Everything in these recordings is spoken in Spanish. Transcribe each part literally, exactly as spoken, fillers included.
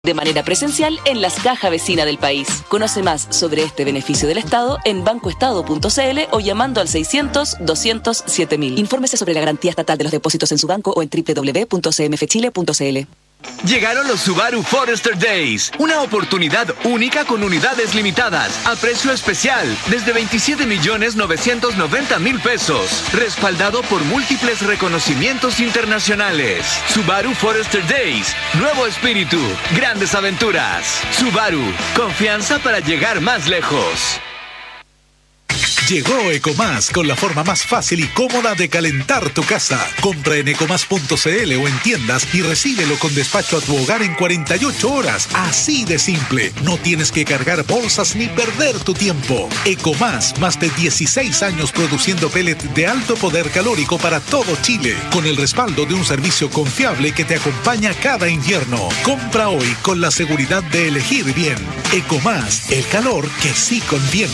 de manera presencial en las cajas vecinas del país. Conoce más sobre este beneficio del Estado en bancoestado punto cl o llamando al seiscientos, doscientos, siete mil. Infórmese sobre la garantía estatal de los depósitos en su banco o en doble u doble u doble u punto c m f chile punto c l. Llegaron los Subaru Forester Days, una oportunidad única con unidades limitadas, a precio especial, desde veintisiete millones novecientos noventa mil pesos, respaldado por múltiples reconocimientos internacionales. Subaru Forester Days, nuevo espíritu, grandes aventuras. Subaru, confianza para llegar más lejos. Llegó Ecomás con la forma más fácil y cómoda de calentar tu casa. Compra en ecomás punto cl o en tiendas y recíbelo con despacho a tu hogar en cuarenta y ocho horas. Así de simple. No tienes que cargar bolsas ni perder tu tiempo. Ecomás, más de dieciséis años produciendo pellet de alto poder calórico para todo Chile, con el respaldo de un servicio confiable que te acompaña cada invierno. Compra hoy con la seguridad de elegir bien. Ecomás, el calor que sí conviene.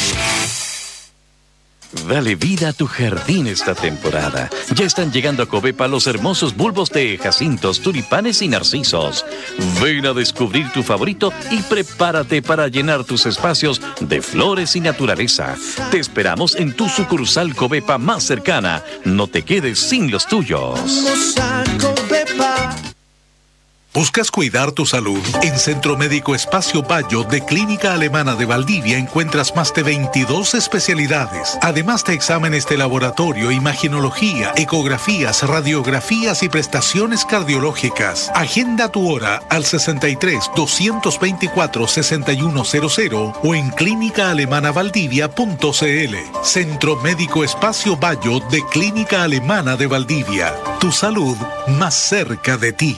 Dale vida a tu jardín esta temporada. Ya están llegando a Covepa los hermosos bulbos de jacintos, tulipanes y narcisos. Ven a descubrir tu favorito y prepárate para llenar tus espacios de flores y naturaleza. Te esperamos en tu sucursal Covepa más cercana. No te quedes sin los tuyos. Vamos a Covepa. ¿Buscas cuidar tu salud? En Centro Médico Espacio Bayo de Clínica Alemana de Valdivia encuentras más de veintidós especialidades, además de exámenes de laboratorio, imaginología, ecografías, radiografías y prestaciones cardiológicas. Agenda tu hora al sesenta y tres, doscientos veinticuatro, sesenta y uno cero cero o en clínica alemana valdivia punto cl. Centro Médico Espacio Bayo de Clínica Alemana de Valdivia. Tu salud más cerca de ti.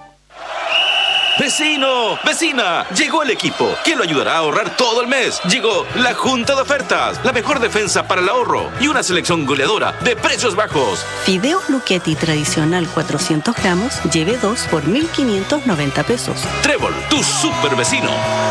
¡Vecino! ¡Vecina! Llegó el equipo que lo ayudará a ahorrar todo el mes. Llegó la Junta de Ofertas, la mejor defensa para el ahorro y una selección goleadora de precios bajos. Fideos Lucchetti tradicional cuatrocientos gramos, lleve dos por mil quinientos noventa pesos. Trébol, tu super vecino.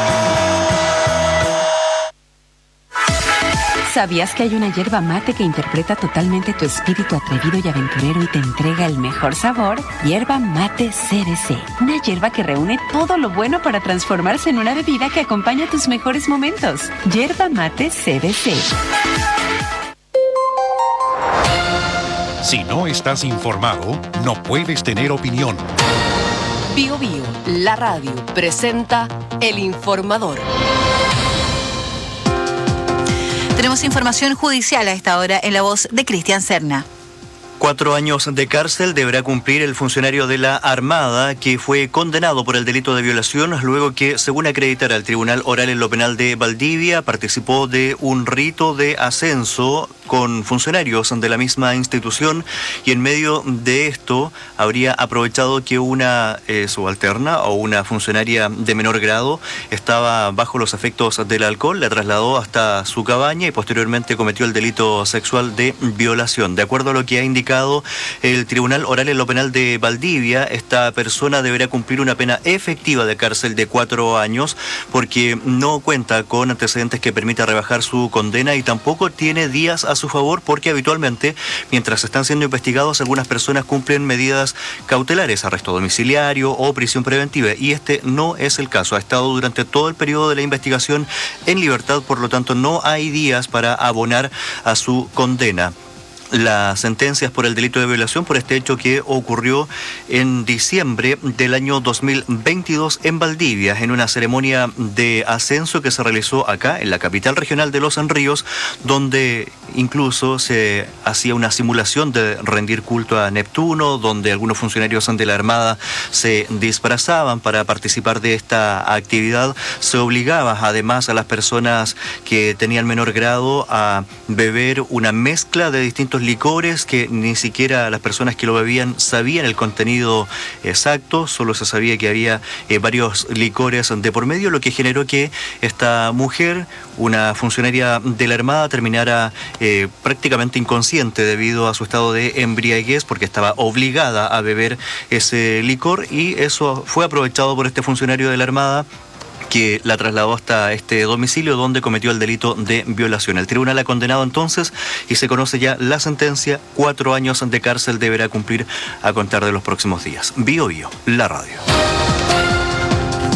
¿Sabías que hay una yerba mate que interpreta totalmente tu espíritu atrevido y aventurero y te entrega el mejor sabor? Yerba Mate C B C. Una yerba que reúne todo lo bueno para transformarse en una bebida que acompaña tus mejores momentos. Yerba Mate C B C. Si no estás informado, no puedes tener opinión. Bio Bio, la radio, presenta El Informador. Tenemos información judicial a esta hora en la voz de Cristian Serna. Cuatro años de cárcel deberá cumplir el funcionario de la Armada que fue condenado por el delito de violación luego que, según acreditara el Tribunal Oral en lo Penal de Valdivia, participó de un rito de ascenso con funcionarios de la misma institución y en medio de esto habría aprovechado que una eh, subalterna o una funcionaria de menor grado estaba bajo los efectos del alcohol, la trasladó hasta su cabaña y posteriormente cometió el delito sexual de violación. De acuerdo a lo que ha indicado el Tribunal Oral en lo Penal de Valdivia, esta persona deberá cumplir una pena efectiva de cárcel de cuatro años porque no cuenta con antecedentes que permita rebajar su condena y tampoco tiene días a su favor porque habitualmente, mientras están siendo investigados, algunas personas cumplen medidas cautelares, arresto domiciliario o prisión preventiva, y este no es el caso. Ha estado durante todo el periodo de la investigación en libertad, por lo tanto no hay días para abonar a su condena. Las sentencias por el delito de violación por este hecho que ocurrió en diciembre del año dos mil veintidós en Valdivia, en una ceremonia de ascenso que se realizó acá en la capital regional de Los Ríos, donde incluso se hacía una simulación de rendir culto a Neptuno, donde algunos funcionarios de la Armada se disfrazaban para participar de esta actividad. Se obligaba además a las personas que tenían menor grado a beber una mezcla de distintos licores que ni siquiera las personas que lo bebían sabían el contenido exacto, solo se sabía que había eh, varios licores de por medio, lo que generó que esta mujer, una funcionaria de la Armada, terminara eh, prácticamente inconsciente debido a su estado de embriaguez porque estaba obligada a beber ese licor, y eso fue aprovechado por este funcionario de la Armada que la trasladó hasta este domicilio donde cometió el delito de violación. El tribunal ha condenado entonces y se conoce ya la sentencia. Cuatro años de cárcel deberá cumplir a contar de los próximos días. Bio Bio, la radio.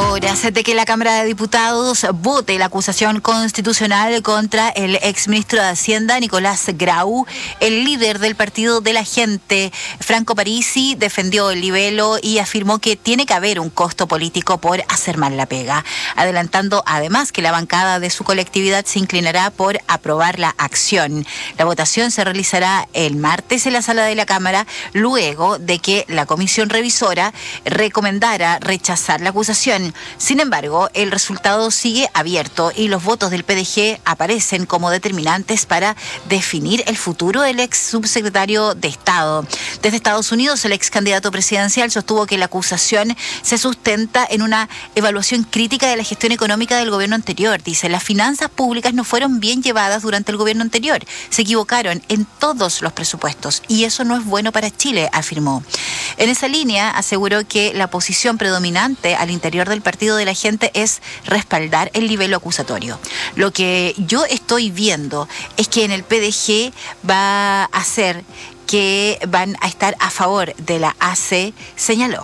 horas de que la Cámara de Diputados vote la acusación constitucional contra el exministro de Hacienda, Nicolás Grau. El líder del Partido de la Gente, Franco Parisi, defendió el libelo y afirmó que tiene que haber un costo político por hacer mal la pega, adelantando además que la bancada de su colectividad se inclinará por aprobar la acción. La votación se realizará el martes en la sala de la Cámara, luego de que la comisión revisora recomendara rechazar la acusación. Sin embargo, el resultado sigue abierto y los votos del P D G aparecen como determinantes para definir el futuro del ex subsecretario de Estado. Desde Estados Unidos, el ex candidato presidencial sostuvo que la acusación se sustenta en una evaluación crítica de la gestión económica del gobierno anterior. Dice, las finanzas públicas no fueron bien llevadas durante el gobierno anterior. Se equivocaron en todos los presupuestos y eso no es bueno para Chile, afirmó. En esa línea, aseguró que la posición predominante al interior del Partido de la Gente es respaldar el libelo acusatorio. Lo que yo estoy viendo es que en el P D G va a ser que van a estar a favor de la A C, señaló.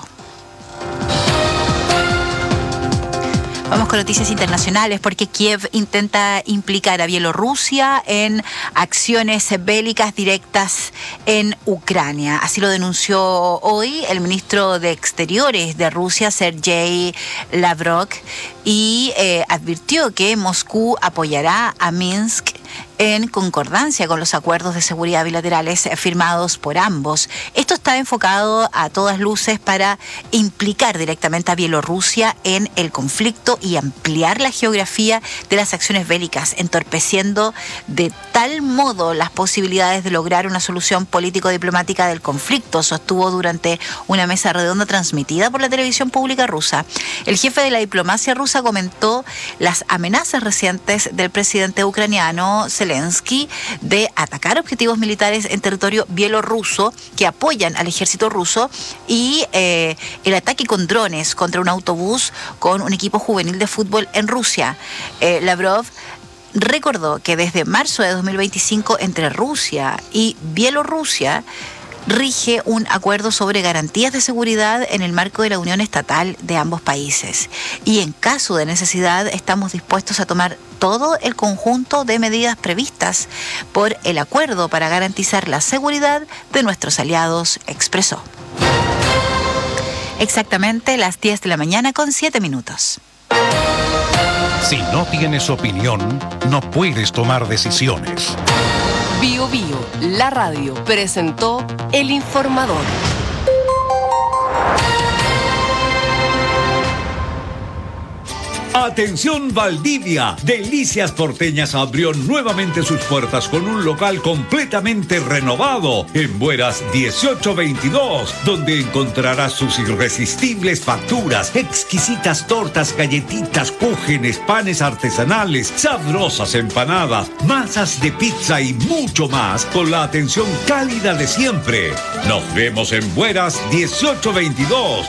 Vamos con noticias internacionales porque Kiev intenta implicar a Bielorrusia en acciones bélicas directas en Ucrania. Así lo denunció hoy el ministro de Exteriores de Rusia, Sergei Lavrov, y eh, advirtió que Moscú apoyará a Minsk en concordancia con los acuerdos de seguridad bilaterales firmados por ambos. Esto está enfocado a todas luces para implicar directamente a Bielorrusia en el conflicto y ampliar la geografía de las acciones bélicas, entorpeciendo de tal modo las posibilidades de lograr una solución político-diplomática del conflicto, sostuvo durante una mesa redonda transmitida por la televisión pública rusa. El jefe de la diplomacia rusa comentó las amenazas recientes del presidente ucraniano Zelensky de atacar objetivos militares en territorio bielorruso que apoyan al ejército ruso y eh, el ataque con drones contra un autobús con un equipo juvenil de fútbol en Rusia. Eh, Lavrov recordó que desde marzo de dos mil veinticinco entre Rusia y Bielorrusia rige un acuerdo sobre garantías de seguridad en el marco de la unión estatal de ambos países. Y en caso de necesidad estamos dispuestos a tomar todo el conjunto de medidas previstas por el acuerdo para garantizar la seguridad de nuestros aliados, expresó. Exactamente las diez de la mañana con siete minutos. Si no tienes opinión, no puedes tomar decisiones. Bio Bio, la radio, presentó El Informador. Atención Valdivia, Delicias Porteñas abrió nuevamente sus puertas con un local completamente renovado en Bueras dieciocho veintidós, donde encontrarás sus irresistibles facturas, exquisitas tortas, galletitas, cúgenes, panes artesanales, sabrosas empanadas, masas de pizza y mucho más con la atención cálida de siempre. Nos vemos en Bueras dieciocho veintidós.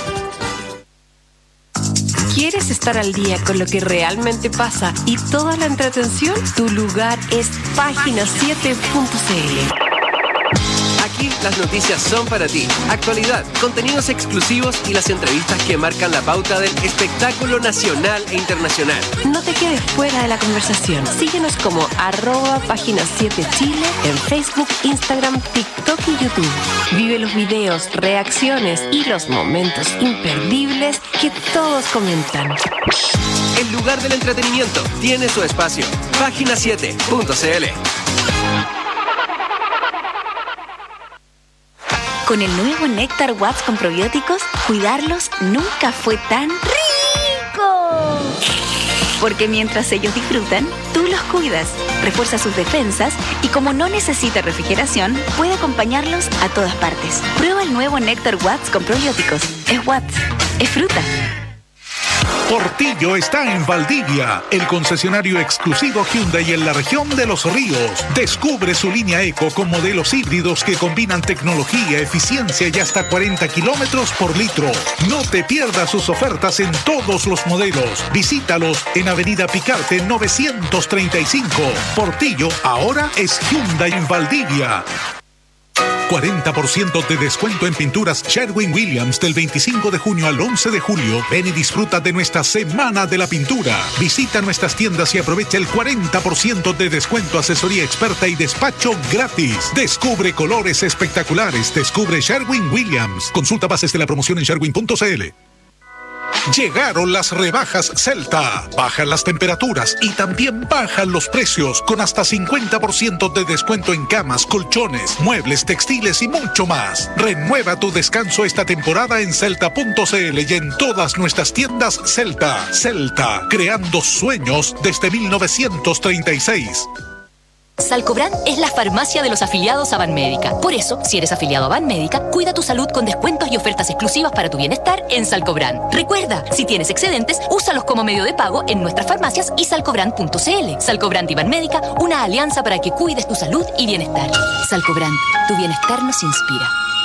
¿Quieres estar al día con lo que realmente pasa y toda la entretención? Tu lugar es página siete punto c l. Aquí las noticias son para ti. Actualidad, contenidos exclusivos y las entrevistas que marcan la pauta del espectáculo nacional e internacional. No te quedes fuera de la conversación. Síguenos como arroba página siete Chile en Facebook, Instagram, TikTok y YouTube. Vive los videos, reacciones y los momentos imperdibles que todos comentan. El lugar del entretenimiento tiene su espacio. página siete punto c l. Con el nuevo Néctar Watts con probióticos, cuidarlos nunca fue tan rico. Porque mientras ellos disfrutan, tú los cuidas, refuerza sus defensas y como no necesita refrigeración, puede acompañarlos a todas partes. Prueba el nuevo Néctar Watts con probióticos. Es Watts, es fruta. Portillo está en Valdivia, el concesionario exclusivo Hyundai en la región de Los Ríos. Descubre su línea Eco con modelos híbridos que combinan tecnología, eficiencia y hasta cuarenta kilómetros por litro. No te pierdas sus ofertas en todos los modelos. Visítalos en Avenida Picarte novecientos treinta y cinco. Portillo ahora es Hyundai en Valdivia. cuarenta por ciento de descuento en pinturas Sherwin-Williams del veinticinco de junio al once de julio. Ven y disfruta de nuestra Semana de la Pintura. Visita nuestras tiendas y aprovecha el cuarenta por ciento de descuento, asesoría experta y despacho gratis. Descubre colores espectaculares. Descubre Sherwin-Williams. Consulta bases de la promoción en sherwin punto c l. Llegaron las rebajas Celta. Bajan las temperaturas y también bajan los precios con hasta cincuenta por ciento de descuento en camas, colchones, muebles, textiles y mucho más. Renueva tu descanso esta temporada en celta punto c l y en todas nuestras tiendas Celta. Celta, creando sueños desde mil novecientos treinta y seis. Salcobran es la farmacia de los afiliados a Banmédica. Por eso, si eres afiliado a Banmédica, cuida tu salud con descuentos y ofertas exclusivas para tu bienestar en Salcobran. Recuerda, si tienes excedentes, úsalos como medio de pago en nuestras farmacias y salcobran punto c l. Salcobran y Banmédica, una alianza para que cuides tu salud y bienestar. Salcobran, tu bienestar nos inspira.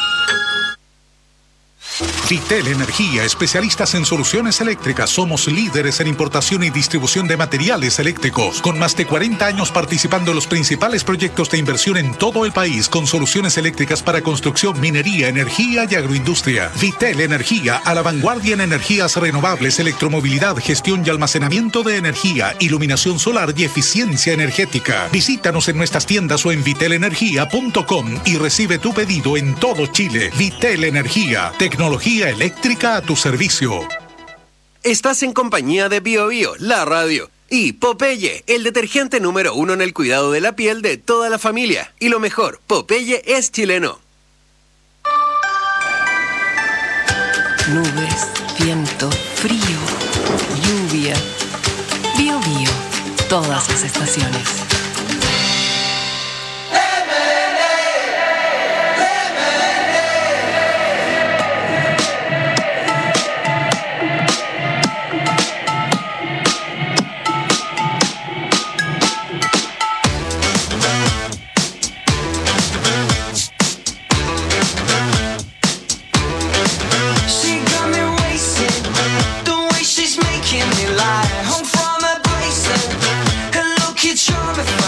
Vitel Energía, especialistas en soluciones eléctricas. Somos líderes en importación y distribución de materiales eléctricos, con más de cuarenta años participando en los principales proyectos de inversión en todo el país, con soluciones eléctricas para construcción, minería, energía y agroindustria. Vitel Energía, a la vanguardia en energías renovables, electromovilidad, gestión y almacenamiento de energía, iluminación solar y eficiencia energética. Visítanos en nuestras tiendas o en vitel energía punto com y recibe tu pedido en todo Chile. Vitel Energía, tecnología eléctrica a tu servicio. Estás en compañía de Bio Bio, la radio, y Popeye, el detergente número uno en el cuidado de la piel de toda la familia. Y lo mejor, Popeye es chileno. Nubes, viento, frío, lluvia. Bio Bio, todas las estaciones. Home from a bracelet, her look, it's charming.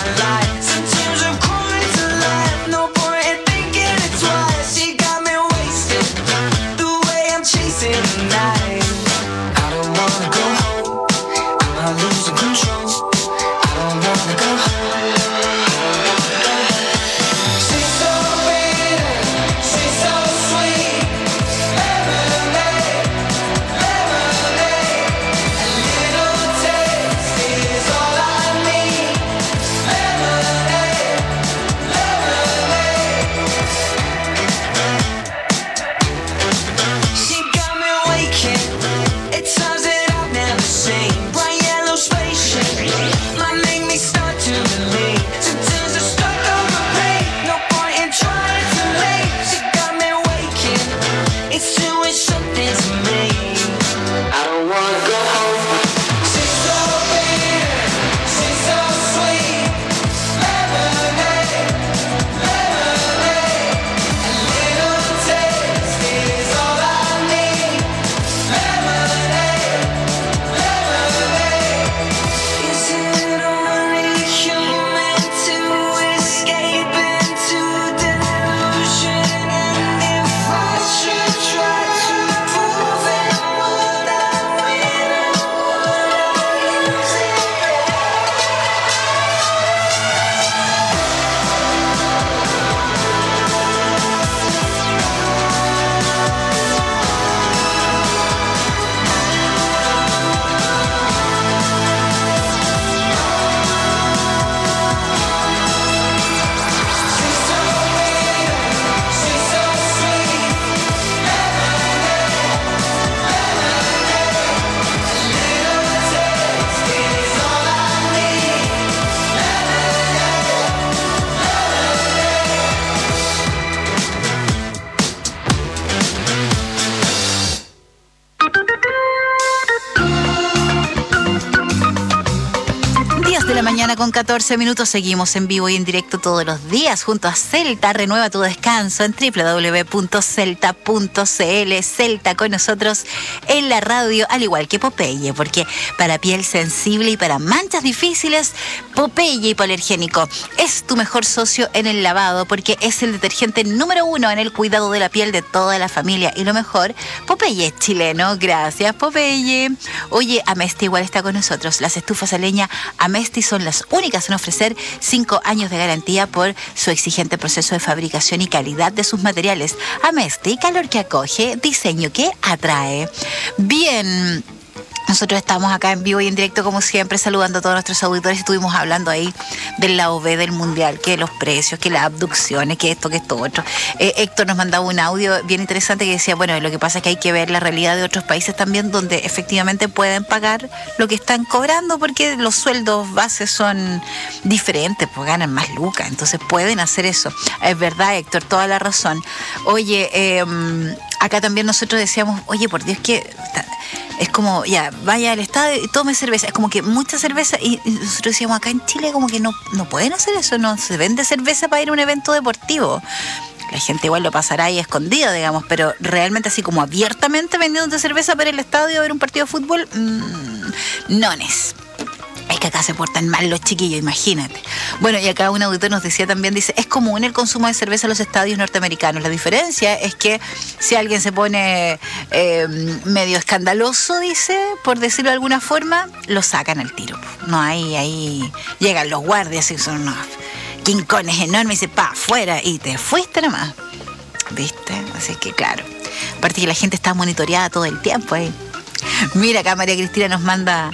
mañana con catorce minutos. Seguimos en vivo y en directo todos los días junto a Celta. Renueva tu descanso en doble u doble u doble u punto celta punto c l. Celta con nosotros en la radio, al igual que Popeye, porque para piel sensible y para manchas difíciles, Popeye Hipoalergénico es tu mejor socio en el lavado, porque es el detergente número uno en el cuidado de la piel de toda la familia. Y lo mejor, Popeye es chileno. Gracias, Popeye. Oye, Amesti igual está con nosotros. Las estufas a leña Amesti son las únicas en ofrecer cinco años de garantía por su exigente proceso de fabricación y calidad de sus materiales. Amesti, calor que acoge, diseño que atrae. Bien. Nosotros estamos acá en vivo y en directo, como siempre, saludando a todos nuestros auditores. Estuvimos hablando ahí del lado B del Mundial, que los precios, que las abducciones, que esto, que esto otro. Eh, Héctor nos mandaba un audio bien interesante que decía, bueno, lo que pasa es que hay que ver la realidad de otros países también, donde efectivamente pueden pagar lo que están cobrando, porque los sueldos bases son diferentes, pues ganan más lucas, entonces pueden hacer eso. Es verdad, Héctor, toda la razón. Oye, eh, acá también nosotros decíamos, oye, por Dios, que es como, ya, vaya al estadio y tome cerveza. Es como que mucha cerveza, y nosotros decíamos, acá en Chile como que no, no pueden hacer eso, no se vende cerveza para ir a un evento deportivo. La gente igual lo pasará ahí escondido, digamos, pero realmente así como abiertamente vendiendo cerveza para el estadio a ver un partido de fútbol, mmm, no es. Es que acá se portan mal los chiquillos, imagínate. Bueno, y acá un auditor nos decía también, dice, es común el consumo de cerveza en los estadios norteamericanos. La diferencia es que si alguien se pone eh, medio escandaloso, dice, por decirlo de alguna forma, lo sacan al tiro. No hay ahí, llegan los guardias y son unos quincones enormes y dice, pa, afuera, y te fuiste nomás. ¿Viste? Así que claro. Aparte que la gente está monitoreada todo el tiempo ahí. Mira, acá María Cristina nos manda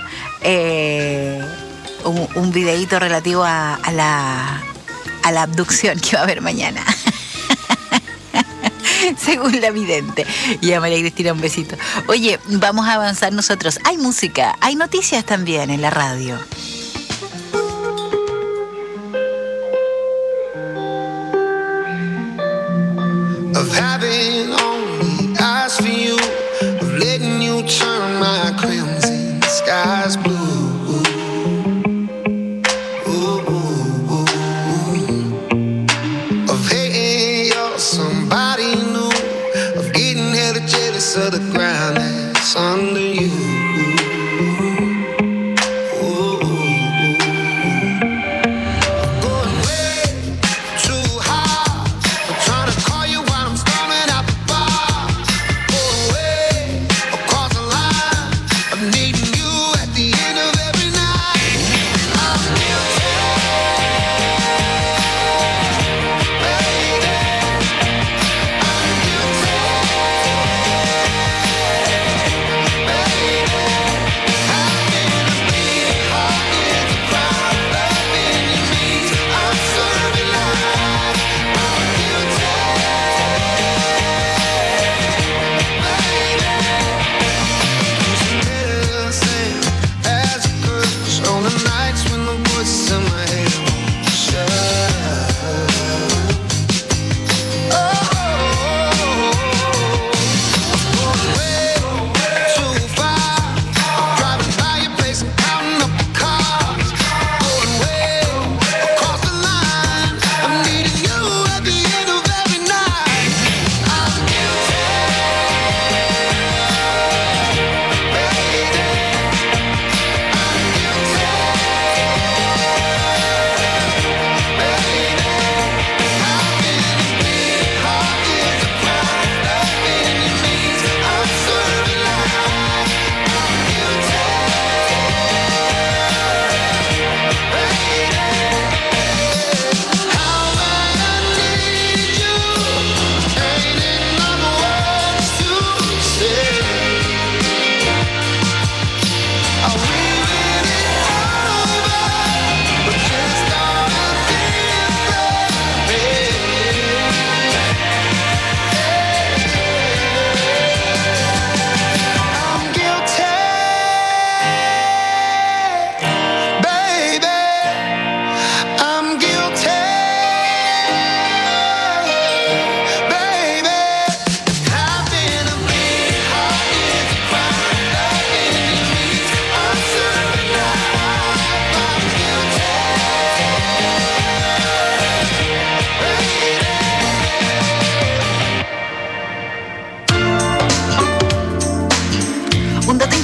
eh, un, un videíto relativo a, a, la, a la abducción que va a haber mañana. Según la vidente. Y a María Cristina un besito. Oye, vamos a avanzar nosotros. Hay música, hay noticias también en la radio. Of having only eyes for you, of letting you turn my crimson skies blue. Ooh, ooh, ooh. Of hating you're somebody new, of getting hella jealous of the ground that's under you. Baby,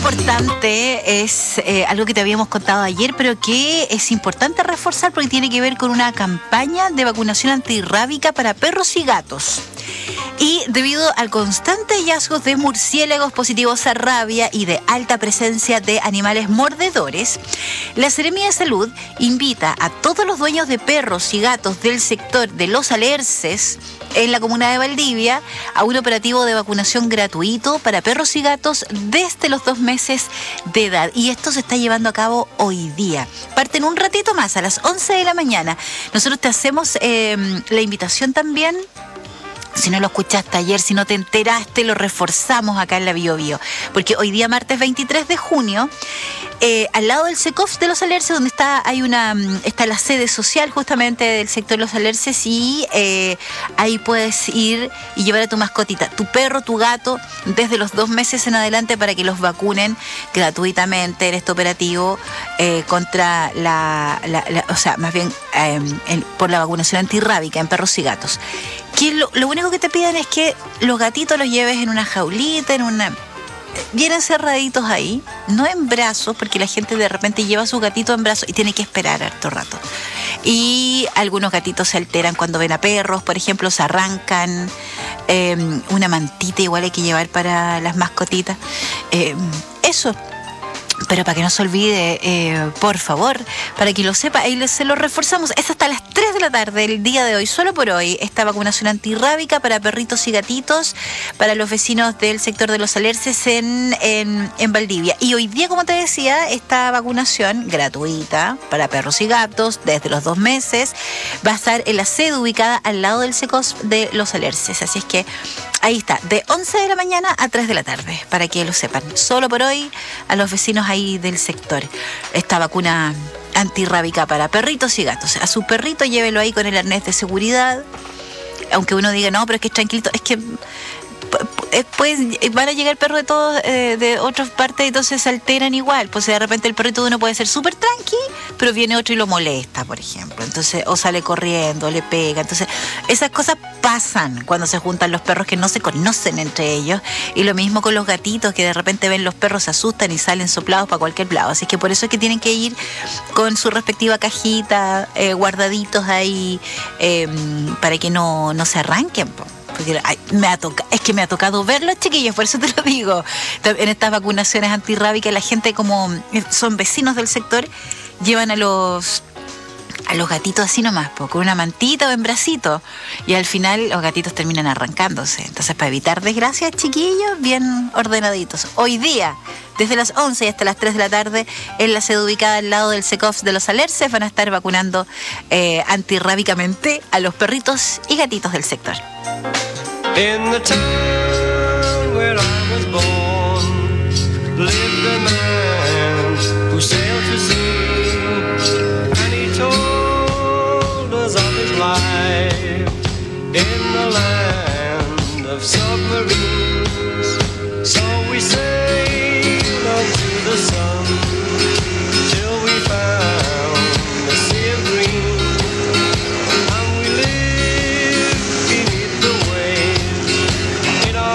importante es eh, algo que te habíamos contado ayer, pero que es importante reforzar porque tiene que ver con una campaña de vacunación antirrábica para perros y gatos. Y debido al constante hallazgo de murciélagos positivos a rabia y de alta presencia de animales mordedores, la Seremía de Salud invita a todos los dueños de perros y gatos del sector de Los Alerces en la comuna de Valdivia a un operativo de vacunación gratuito para perros y gatos desde los dos meses de edad. Y esto se está llevando a cabo hoy día. Parten un ratito más, a las once de la mañana. Nosotros te hacemos eh, la invitación también. Si no lo escuchaste ayer, si no te enteraste, lo reforzamos acá en la Bio Bio. Porque hoy día, martes veintitrés de junio, eh, al lado del SECOF de Los Alerces, donde está hay una está la sede social justamente del sector de Los Alerces, y eh, ahí puedes ir y llevar a tu mascotita, tu perro, tu gato, desde los dos meses en adelante para que los vacunen gratuitamente en este operativo eh, contra la, la, la, o sea, más bien eh, en, por la vacunación antirrábica en perros y gatos. Que lo, lo único que te piden es que los gatitos los lleves en una jaulita, en una... Vienen cerraditos ahí, no en brazos, porque la gente de repente lleva a sus gatitos en brazos y tiene que esperar harto rato. Y algunos gatitos se alteran cuando ven a perros, por ejemplo, se arrancan. Eh, una mantita igual hay que llevar para las mascotitas. Eh, eso. Pero para que no se olvide, eh, por favor, para que lo sepa, ahí se lo reforzamos. Es hasta las tres de la tarde el día de hoy, solo por hoy, esta vacunación antirrábica para perritos y gatitos, para los vecinos del sector de Los Alerces en, en, en Valdivia. Y hoy día, como te decía, esta vacunación gratuita para perros y gatos desde los dos meses va a estar en la sede ubicada al lado del SECOS de Los Alerces. Así es que ahí está, de once de la mañana a tres de la tarde, para que lo sepan. Solo por hoy, a los vecinos ahí del sector, esta vacuna antirrábica para perritos y gatos. A su perrito llévelo ahí con el arnés de seguridad, aunque uno diga, no, pero es que es tranquilito, es que pues van a llegar perros de todos eh, de otras partes, entonces se alteran igual. Pues de repente el perrito de uno puede ser súper tranqui, pero viene otro y lo molesta, por ejemplo. Entonces, o sale corriendo, le pega. Entonces, esas cosas pasan cuando se juntan los perros que no se conocen entre ellos. Y lo mismo con los gatitos, que de repente ven los perros, se asustan y salen soplados para cualquier lado. Así que por eso es que tienen que ir con su respectiva cajita, eh, guardaditos ahí, eh, para que no, no se arranquen, po. Porque ay, me ha toca, es que me ha tocado verlos, chiquillos, por eso te lo digo. En estas vacunaciones antirrábicas, la gente, como son vecinos del sector, llevan a los a los gatitos así nomás, po, con una mantita o en bracito, y al final los gatitos terminan arrancándose. Entonces, para evitar desgracias, chiquillos, bien ordenaditos. Hoy día, desde las once y hasta las tres de la tarde, en la sede ubicada al lado del SECOF de Los Alerces, van a estar vacunando eh, antirrábicamente a los perritos y gatitos del sector. In the town where I was born lived a man who sailed to sea, and he told us of his life in the land of submarines. So we sailed unto the sun till we found the sea of green, and we lived beneath the waves in our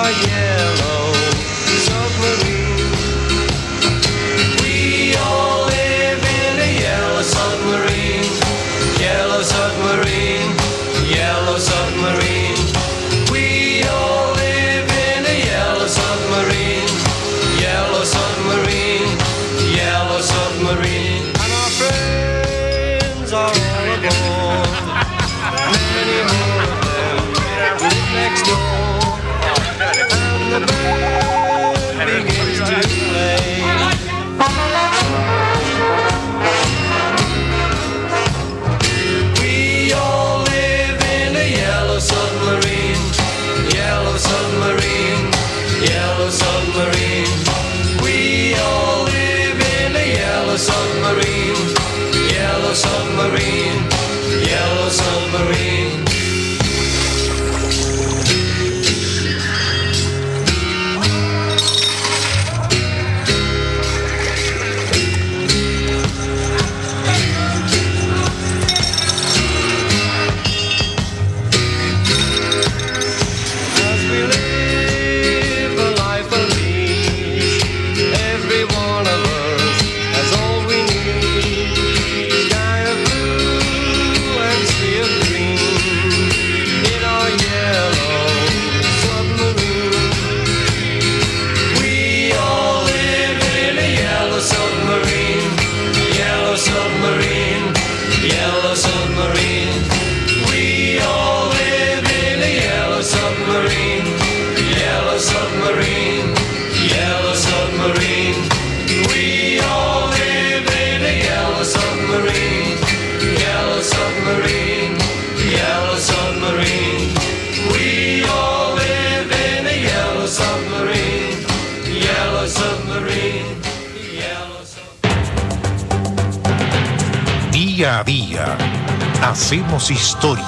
Día a día, hacemos historia.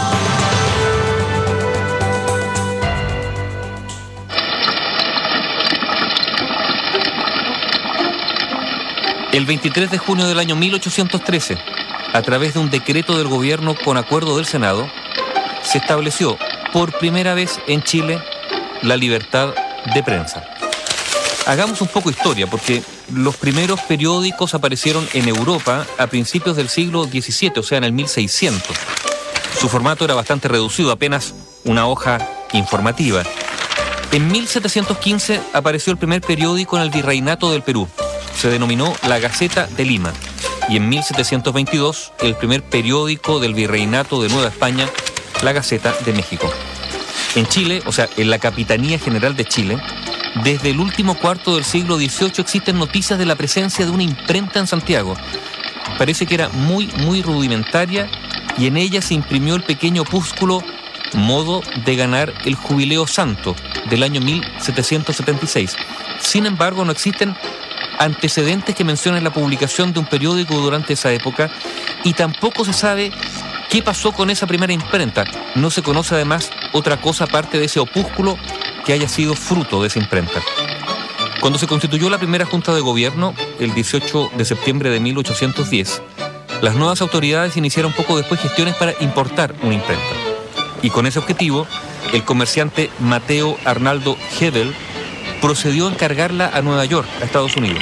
El veintitrés de junio del año mil ochocientos trece, a través de un decreto del gobierno con acuerdo del Senado, se estableció por primera vez en Chile la libertad de prensa. Hagamos un poco historia, porque los primeros periódicos aparecieron en Europa a principios del siglo diecisiete, o sea, en el mil seiscientos. Su formato era bastante reducido, apenas una hoja informativa. En mil setecientos quince apareció el primer periódico en el Virreinato del Perú. Se denominó La Gaceta de Lima. Y en mil setecientos veintidós, el primer periódico del Virreinato de Nueva España, La Gaceta de México. En Chile, o sea, en la Capitanía General de Chile, desde el último cuarto del siglo dieciocho existen noticias de la presencia de una imprenta en Santiago. Parece que era muy, muy rudimentaria y en ella se imprimió el pequeño opúsculo Modo de ganar el Jubileo Santo del año mil setecientos setenta y seis. Sin embargo, no existen antecedentes que mencionen la publicación de un periódico durante esa época y tampoco se sabe qué pasó con esa primera imprenta. No se conoce además otra cosa aparte de ese opúsculo que haya sido fruto de esa imprenta. Cuando se constituyó la primera Junta de Gobierno, el dieciocho de septiembre de mil ochocientos diez, las nuevas autoridades iniciaron poco después gestiones para importar una imprenta. Y con ese objetivo, el comerciante Mateo Arnaldo Hebel procedió a encargarla a Nueva York, a Estados Unidos.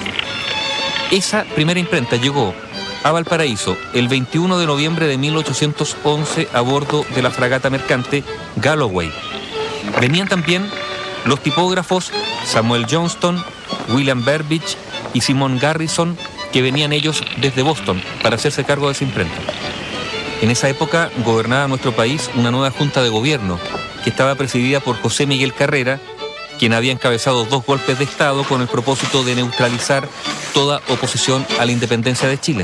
Esa primera imprenta llegó a Valparaíso el veintiuno de noviembre de mil ochocientos once a bordo de la fragata mercante Galloway. Venían también los tipógrafos Samuel Johnston, William Burbidge y Simon Garrison, que venían ellos desde Boston para hacerse cargo de esa imprenta. En esa época gobernaba nuestro país una nueva Junta de Gobierno que estaba presidida por José Miguel Carrera, quien había encabezado dos golpes de Estado con el propósito de neutralizar toda oposición a la independencia de Chile.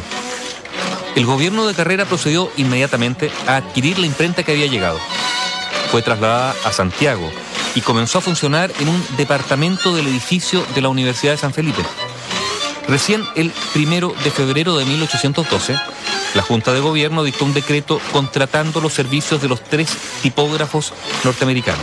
El gobierno de Carrera procedió inmediatamente a adquirir la imprenta que había llegado. Fue trasladada a Santiago y comenzó a funcionar en un departamento del edificio de la Universidad de San Felipe. Recién el primero de febrero de mil ochocientos doce, la Junta de Gobierno dictó un decreto contratando los servicios de los tres tipógrafos norteamericanos.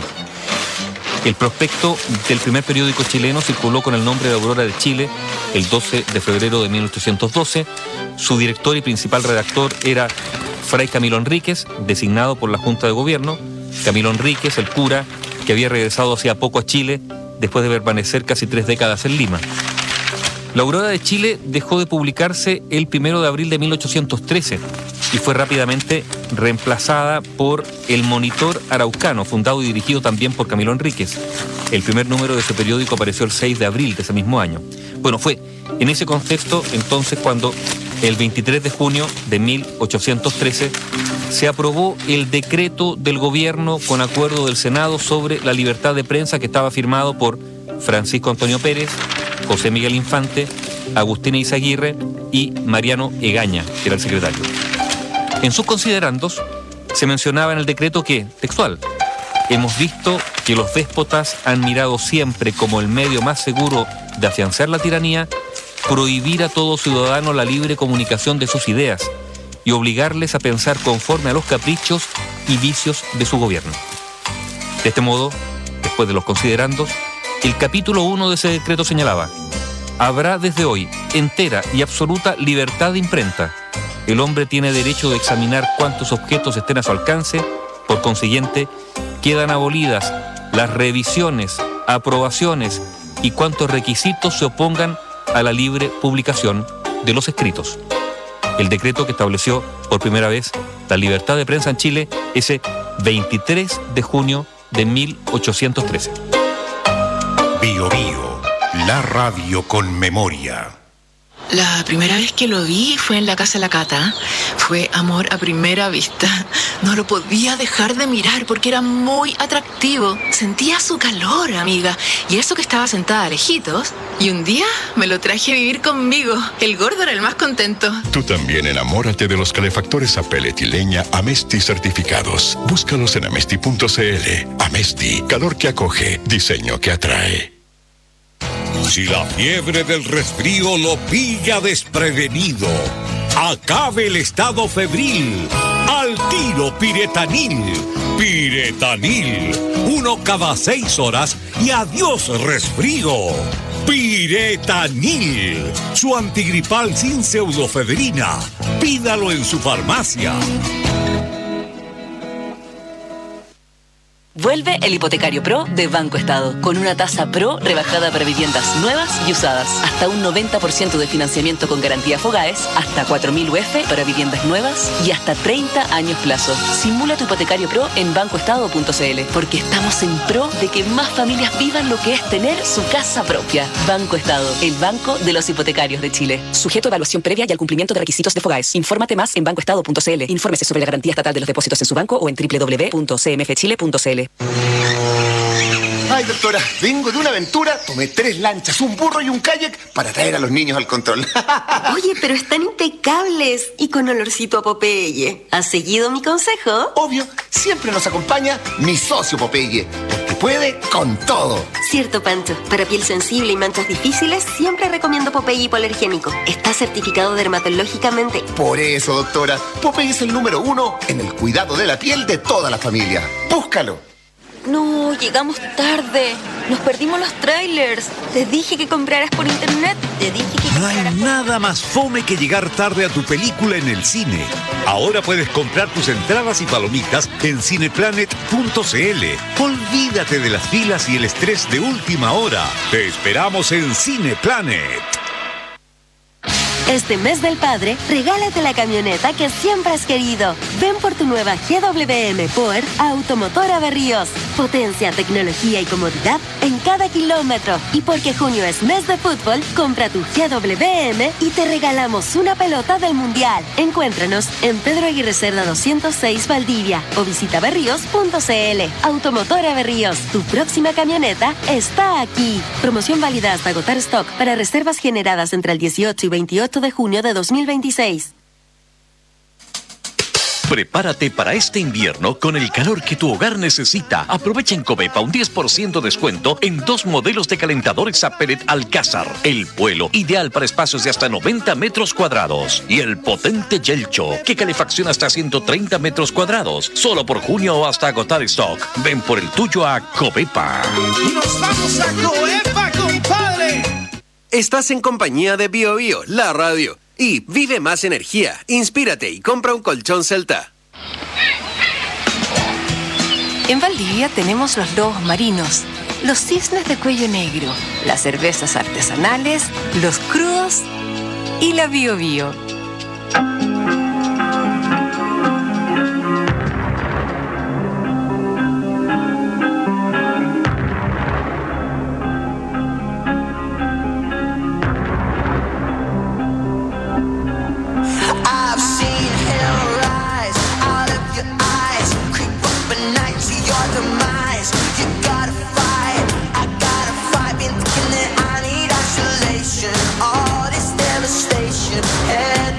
El prospecto del primer periódico chileno circuló con el nombre de Aurora de Chile el doce de febrero de mil ochocientos doce. Su director y principal redactor era Fray Camilo Enríquez, designado por la Junta de Gobierno. Camilo Enríquez, el cura, que había regresado hacía poco a Chile después de permanecer casi tres décadas en Lima. La Aurora de Chile dejó de publicarse el primero de abril de mil ochocientos trece y fue rápidamente reemplazada por El Monitor Araucano, fundado y dirigido también por Camilo Enríquez. El primer número de ese periódico apareció el seis de abril de ese mismo año. Bueno, fue en ese contexto entonces cuando el veintitrés de junio de mil ochocientos trece se aprobó el decreto del gobierno con acuerdo del Senado sobre la libertad de prensa, que estaba firmado por Francisco Antonio Pérez, José Miguel Infante, Agustina Izaguirre y Mariano Egaña, que era el secretario. En sus considerandos se mencionaba en el decreto que, textual, hemos visto que los déspotas han mirado siempre como el medio más seguro de afianzar la tiranía, prohibir a todo ciudadano la libre comunicación de sus ideas y obligarles a pensar conforme a los caprichos y vicios de su gobierno. De este modo, después de los considerandos, el capítulo uno de ese decreto señalaba: habrá desde hoy entera y absoluta libertad de imprenta. El hombre tiene derecho de examinar cuántos objetos estén a su alcance. Por consiguiente, quedan abolidas las revisiones, aprobaciones y cuantos requisitos se opongan a la libre publicación de los escritos. El decreto que estableció por primera vez la libertad de prensa en Chile ese veintitrés de junio de mil ochocientos trece. Bio Bio, la radio con memoria. La primera vez que lo vi fue en la casa de la Cata. Fue amor a primera vista. No lo podía dejar de mirar porque era muy atractivo. Sentía su calor, amiga. Y eso que estaba sentada lejitos. Y un día me lo traje a vivir conmigo. El gordo era el más contento. Tú también enamórate de los calefactores a pellet y leña Amesti certificados. Búscalos en amesti punto cl. Amesti, calor que acoge, diseño que atrae. Si la fiebre del resfrío lo pilla desprevenido, Acabe el estado febril. Al tiro Piretanil. Piretanil. Uno cada seis horas y adiós resfrío. Piretanil. Su antigripal sin pseudofebrina. Pídalo en su farmacia. Vuelve el Hipotecario Pro de Banco Estado, con una tasa Pro rebajada para viviendas nuevas y usadas. Hasta un noventa por ciento de financiamiento con garantía Fogaes, hasta cuatro mil U F para viviendas nuevas y hasta treinta años plazo. Simula tu Hipotecario Pro en banco estado punto c l, porque estamos en pro de que más familias vivan lo que es tener su casa propia. Banco Estado, el banco de los hipotecarios de Chile. Sujeto a evaluación previa y al cumplimiento de requisitos de Fogaes. Infórmate más en banco estado punto c l. Infórmese sobre la garantía estatal de los depósitos en su banco o en doble u doble u doble u punto c m f chile punto c l. Ay, doctora, vengo de una aventura, tomé tres lanchas, un burro y un kayak para traer a los niños al control. Oye, pero están impecables y con olorcito a Popeye. ¿Has seguido mi consejo? Obvio, siempre nos acompaña mi socio Popeye, porque puede con todo. Cierto, Pancho. Para piel sensible y manchas difíciles, siempre recomiendo Popeye hipoalergénico. Está certificado dermatológicamente. Por eso, doctora, Popeye es el número uno en el cuidado de la piel de toda la familia. Búscalo. No, llegamos tarde. Nos perdimos los trailers. Te dije que compraras por internet. Te dije que No hay nada más fome que llegar tarde a tu película en el cine. Ahora puedes comprar tus entradas y palomitas en cineplanet punto c l. Olvídate de las filas y el estrés de última hora. Te esperamos en Cineplanet. Este mes del padre, regálate la camioneta que siempre has querido. Ven por tu nueva G W M Power Automotora Berríos. Potencia, tecnología y comodidad en cada kilómetro. Y porque junio es mes de fútbol, compra tu G W M y te regalamos una pelota del Mundial. Encuéntranos en Pedro Aguirre Cerda doscientos seis Valdivia o visita berríos punto c l. Automotora Berríos, tu próxima camioneta está aquí. Promoción válida hasta agotar stock para reservas generadas entre el dieciocho y veintiocho de junio de dos mil veintiséis. Prepárate para este invierno con el calor que tu hogar necesita. Aprovecha en Covepa un diez por ciento descuento en dos modelos de calentadores a pellet Alcázar. El Vuelo, ideal para espacios de hasta noventa metros cuadrados. Y el potente Yelcho, que calefacciona hasta ciento treinta metros cuadrados. Solo por junio o hasta agotar stock. Ven por el tuyo a Covepa. ¡Nos vamos a Covepa, compadre! Estás en compañía de Bio Bio, la radio. Y vive más energía, inspírate y compra un colchón Celta. En Valdivia tenemos los lobos marinos, los cisnes de cuello negro, las cervezas artesanales, los crudos y la Bio Bio. All this devastation and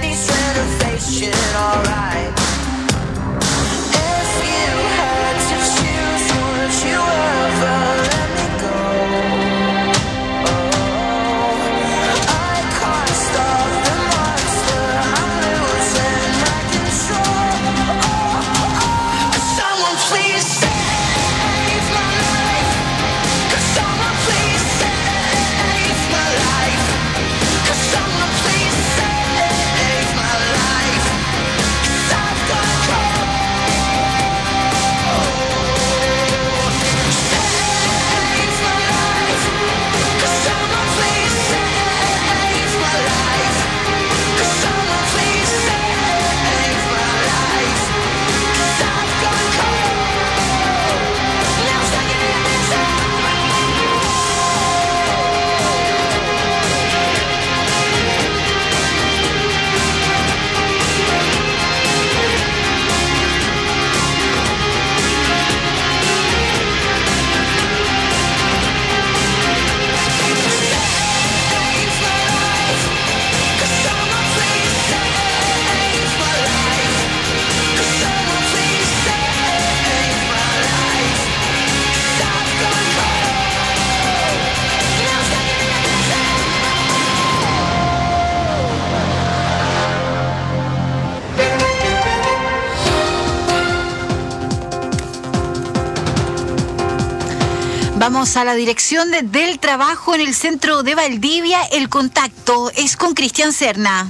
Vamos a la dirección de, del trabajo en el centro de Valdivia. El contacto es con Cristian Serna.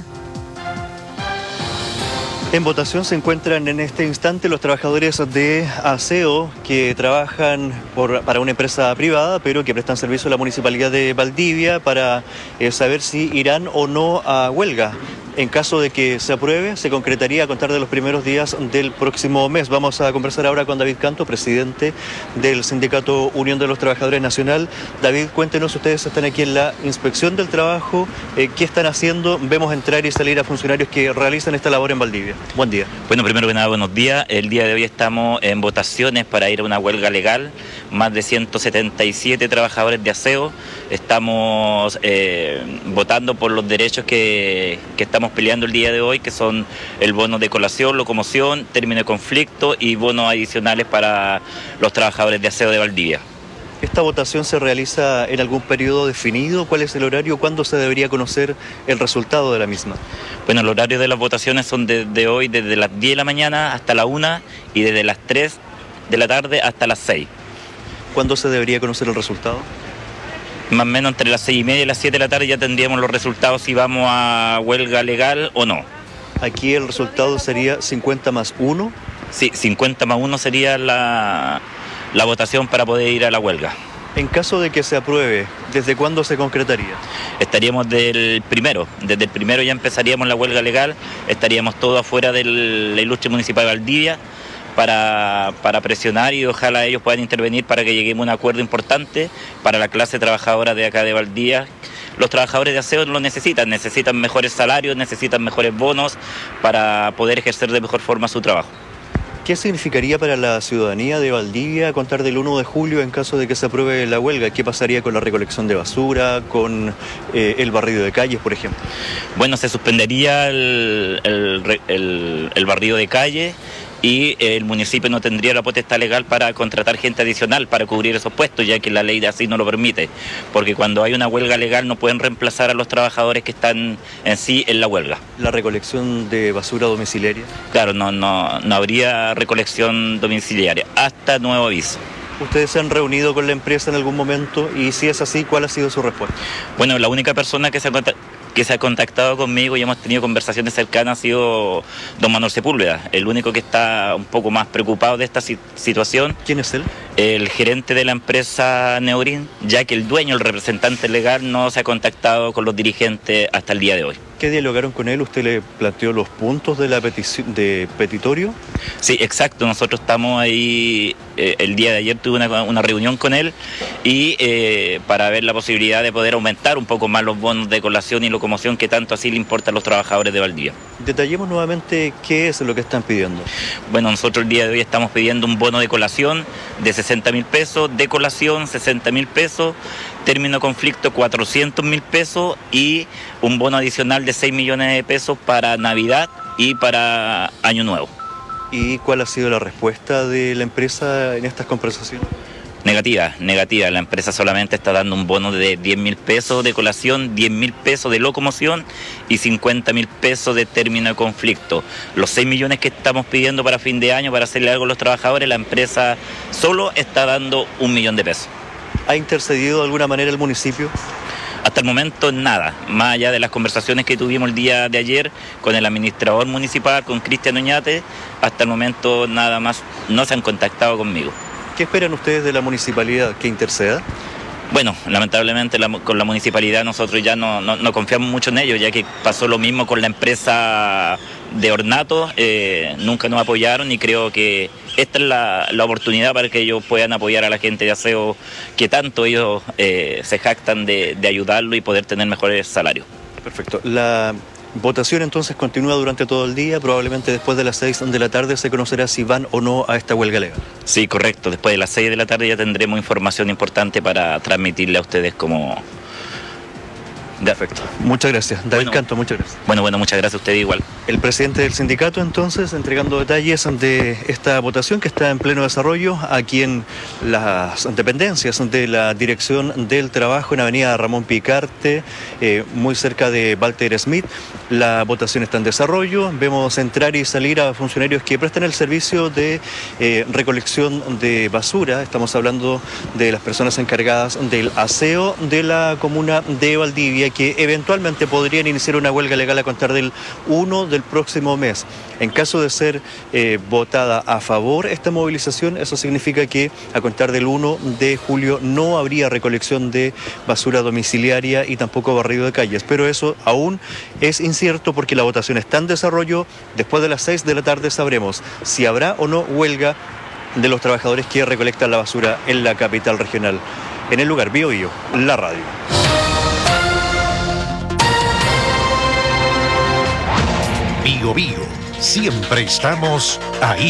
En votación se encuentran en este instante los trabajadores de aseo que trabajan por, para una empresa privada, pero que prestan servicio a la Municipalidad de Valdivia para eh, saber si irán o no a huelga. En caso de que se apruebe, se concretaría a contar de los primeros días del próximo mes. Vamos a conversar ahora con David Canto, presidente del Sindicato Unión de los Trabajadores Nacional. David, cuéntenos, ustedes están aquí en la Inspección del Trabajo. Eh, ¿Qué están haciendo? Vemos entrar y salir a funcionarios que realizan esta labor en Valdivia. Buen día. Bueno, primero que nada, buenos días. El día de hoy estamos en votaciones para ir a una huelga legal. Más de ciento setenta y siete trabajadores de aseo. Estamos eh, votando por los derechos que, que estamos peleando el día de hoy, que son el bono de colación, locomoción, término de conflicto y bonos adicionales para los trabajadores de aseo de Valdivia. ¿Esta votación se realiza en algún periodo definido? ¿Cuál es el horario? ¿Cuándo se debería conocer el resultado de la misma? Bueno, el horario de las votaciones son desde hoy, desde las diez de la mañana hasta la una y desde las tres de la tarde hasta las seis. ¿Cuándo se debería conocer el resultado? Más o menos entre las seis y media y las siete de la tarde ya tendríamos los resultados si vamos a huelga legal o no. Aquí el resultado sería cincuenta más uno. Sí, cincuenta más uno sería la, la votación para poder ir a la huelga. En caso de que se apruebe, ¿desde cuándo se concretaría? Estaríamos del primero, desde el primero ya empezaríamos la huelga legal, estaríamos todos afuera de la ilustre municipal de Valdivia para, para presionar y ojalá ellos puedan intervenir para que lleguemos a un acuerdo importante para la clase trabajadora de acá de Valdivia. Los trabajadores de aseo lo necesitan, necesitan mejores salarios, necesitan mejores bonos para poder ejercer de mejor forma su trabajo. ¿Qué significaría para la ciudadanía de Valdivia a contar del uno de julio en caso de que se apruebe la huelga? ¿Qué pasaría con la recolección de basura, con eh, el barrido de calles, por ejemplo? Bueno, se suspendería el, el, el, el barrido de calles y el municipio no tendría la potestad legal para contratar gente adicional para cubrir esos puestos, ya que la ley de así no lo permite, porque cuando hay una huelga legal no pueden reemplazar a los trabajadores que están en sí en la huelga. ¿La recolección de basura domiciliaria? Claro, no, no, no habría recolección domiciliaria, hasta nuevo aviso. ¿Ustedes se han reunido con la empresa en algún momento? Y si es así, ¿cuál ha sido su respuesta? Bueno, la única persona que se ha que se ha contactado conmigo y hemos tenido conversaciones cercanas ha sido don Manuel Sepúlveda, el único que está un poco más preocupado de esta situación. ¿Quién es él? El gerente de la empresa Neorin, ya que el dueño, el representante legal, no se ha contactado con los dirigentes hasta el día de hoy. ¿Qué dialogaron con él? ¿Usted le planteó los puntos de la petición de petitorio? Sí, exacto. Nosotros estamos ahí, eh, el día de ayer tuve una, una reunión con él y eh, para ver la posibilidad de poder aumentar un poco más los bonos de colación y locomoción que tanto así le importa a los trabajadores de Valdivia. Detallemos nuevamente qué es lo que están pidiendo. Bueno, nosotros el día de hoy estamos pidiendo un bono de colación de sesenta mil pesos, de colación sesenta mil pesos, término de conflicto cuatrocientos mil pesos y un bono adicional de seis millones de pesos para Navidad y para Año Nuevo. ¿Y cuál ha sido la respuesta de la empresa en estas conversaciones? Negativa, negativa. La empresa solamente está dando un bono de diez mil pesos de colación, diez mil pesos de locomoción y cincuenta mil pesos de término de conflicto. Los seis millones que estamos pidiendo para fin de año para hacerle algo a los trabajadores, la empresa solo está dando un millón de pesos. ¿Ha intercedido de alguna manera el municipio? Hasta el momento nada, más allá de las conversaciones que tuvimos el día de ayer con el administrador municipal, con Cristian Oñate, hasta el momento nada más, no se han contactado conmigo. ¿Qué esperan ustedes de la municipalidad? ¿Que interceda? Bueno, lamentablemente la, con la municipalidad nosotros ya no, no, no confiamos mucho en ellos, ya que pasó lo mismo con la empresa de ornato, eh, nunca nos apoyaron y creo que esta es la, la oportunidad para que ellos puedan apoyar a la gente de aseo, que tanto ellos eh, se jactan de, de ayudarlo y poder tener mejores salarios. Perfecto. La votación entonces continúa durante todo el día, probablemente después de las seis de la tarde se conocerá si van o no a esta huelga legal. Sí, correcto. Después de las seis de la tarde ya tendremos información importante para transmitirle a ustedes como, Perfecto. Muchas gracias. David Bueno. Canto, muchas gracias. Bueno, bueno, muchas gracias a usted igual. El presidente del sindicato, entonces, entregando detalles de esta votación que está en pleno desarrollo aquí en las dependencias de la Dirección del Trabajo en Avenida Ramón Picarte, eh, muy cerca de Walter Smith. La votación está en desarrollo. Vemos entrar y salir a funcionarios que prestan el servicio de eh, recolección de basura. Estamos hablando de las personas encargadas del aseo de la comuna de Valdivia, que eventualmente podrían iniciar una huelga legal a contar del uno del próximo mes. En caso de ser eh, votada a favor esta movilización, eso significa que a contar del uno de julio no habría recolección de basura domiciliaria y tampoco barrido de calles. Pero eso aún es incierto porque la votación está en desarrollo. Después de las seis de la tarde sabremos si habrá o no huelga de los trabajadores que recolectan la basura en la capital regional. En el lugar, Bio Bio, la radio. Bio Bio, siempre estamos ahí.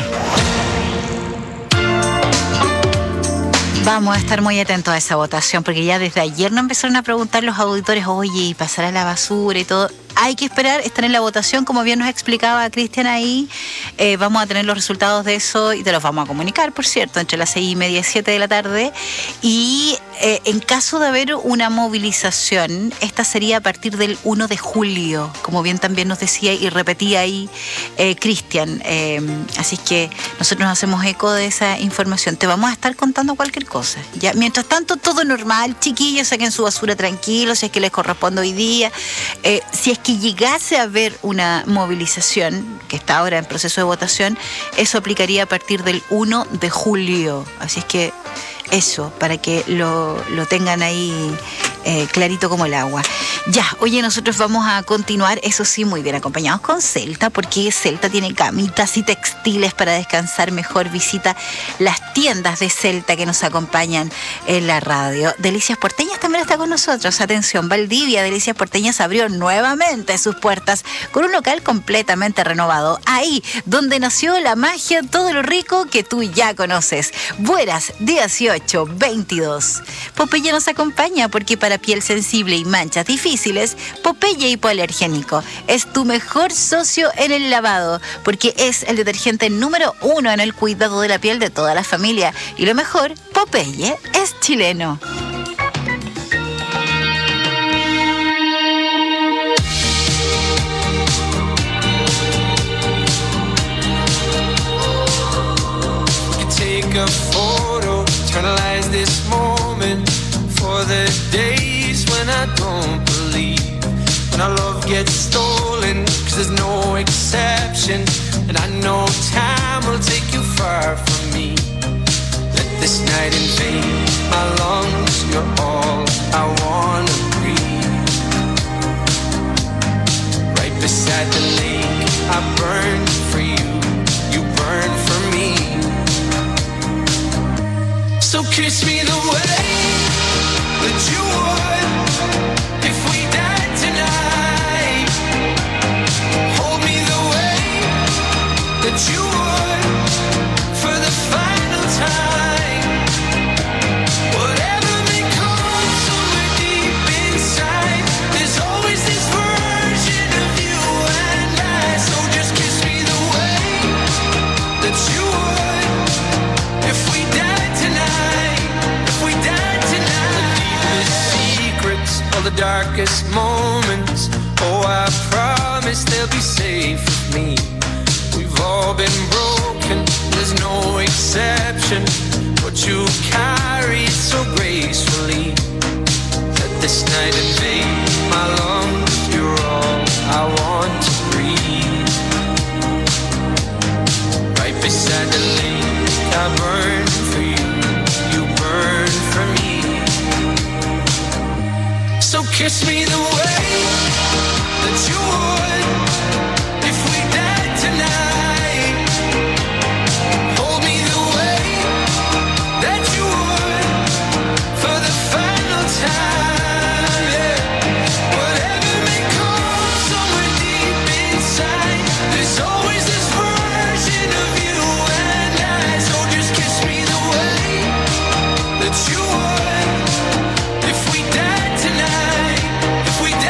Vamos a estar muy atentos a esa votación, porque ya desde ayer nos empezaron a preguntar los auditores, oye, ¿y pasará la basura y todo? Hay que esperar, están en la votación, como bien nos explicaba Cristian ahí. Eh, vamos a tener los resultados de eso y te los vamos a comunicar, por cierto, entre las seis y media y siete de la tarde. Y eh, en caso de haber una movilización, esta sería a partir del uno de julio, como bien también nos decía y repetía ahí eh, Cristian. Eh, así es que nosotros nos hacemos eco de esa información. Te vamos a estar contando cualquier cosa. Ya, mientras tanto, todo normal, chiquillos, saquen su basura tranquilos, si es que les corresponde hoy día. Eh, si es que llegase a haber una movilización, que está ahora en proceso de votación, eso aplicaría a partir del uno de julio. Así es que eso, para que lo, lo tengan ahí eh, clarito como el agua. Ya, oye, nosotros vamos a continuar, eso sí, muy bien acompañados con Celta, porque Celta tiene camitas y textiles para descansar mejor. Visita las tiendas de Celta que nos acompañan en la radio. Delicias Porteñas también está con nosotros. Atención, Valdivia, Delicias Porteñas abrió nuevamente sus puertas con un local completamente renovado. Ahí, donde nació la magia, todo lo rico que tú ya conoces. Buenas, dieciocho veintidós. Popeye nos acompaña porque para piel sensible y manchas difíciles, Popeye Hipoalergénico es tu mejor socio en el lavado, porque es el detergente número uno en el cuidado de la piel de toda la familia. Y lo mejor, Popeye es chileno. Take a photo, eternalize this moment for the days when I don't believe, when our love gets stolen, cause there's no exception, and I know time will take you far from me. Let this night invade my lungs, you're all I wanna breathe. Right beside the lake, I burn for you, you burn for me. So kiss me the way that you would if we died tonight. Hold me the way that you would for the final time. Whatever may come somewhere deep inside, there's always this version of you and I. So just kiss me the way that you would if we died tonight. If we died tonight. The deepest secrets, all the darkest moments, oh, I promise they'll be safe with me. We've all been broken, there's no exception, but you carry it so gracefully. Let this night invade my lungs, you're all I want to breathe. Right beside the lake, I burn for you, you burn for me. So kiss me the way that you would if we died tonight. Hold me the way that you would for the final time. Yeah. Whatever may come somewhere deep inside, there's always this version of you and I. So just kiss me the way that you would if we died tonight. If we died